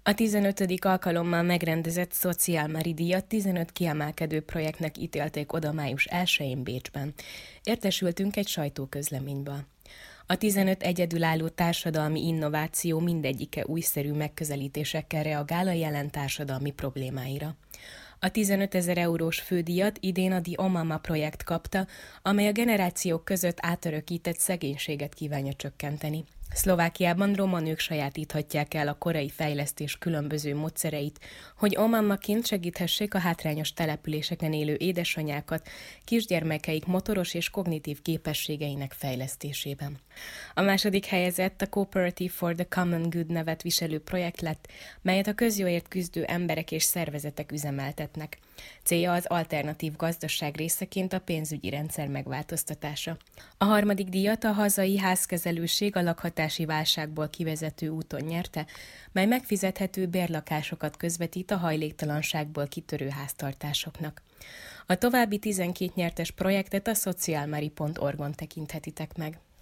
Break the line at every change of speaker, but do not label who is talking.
A 15. alkalommal megrendezett Social Mari díjat 15 kiemelkedő projektnek ítélték oda május 1-én Bécsben. Értesültünk egy sajtóközleményből. A 15 egyedülálló társadalmi innováció mindegyike újszerű megközelítésekkel reagál a jelen társadalmi problémáira. A 15 000 eurós fődíjat idén a The Omama projekt kapta, amely a generációk között átörökített szegénységet kívánja csökkenteni. Szlovákiában roma nők sajátíthatják el a korai fejlesztés különböző módszereit, hogy omamaként segíthessék a hátrányos településeken élő édesanyákat kisgyermekeik motoros és kognitív képességeinek fejlesztésében. A második helyezett a Cooperative for the Common Good nevet viselő projekt lett, melyet a közjóért küzdő emberek és szervezetek üzemeltetnek. Célja az alternatív gazdaság részeként a pénzügyi rendszer megváltoztatása. A harmadik díjat a hazai házkezelőség a lakhatási válságból kivezető úton nyerte, mely megfizethető bérlakásokat közvetít a hajléktalanságból kitörő háztartásoknak. A további 12 nyertes projektet a socialmari.org-on tekinthetitek meg.